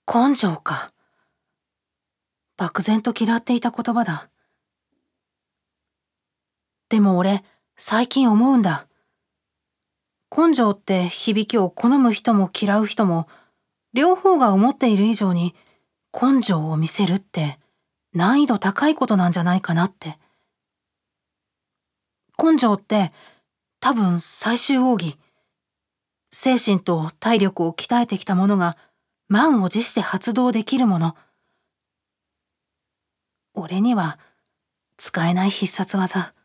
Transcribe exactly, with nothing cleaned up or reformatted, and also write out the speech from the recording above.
根性か。漠然と嫌っていた言葉だ。でも俺、最近思うんだ。根性って響きを好む人も嫌う人も、両方が思っている以上に根性を見せるって難易度高いことなんじゃないかなって。根性って多分最終奥義。精神と体力を鍛えてきた者が満を持して発動できるもの。俺には使えない必殺技。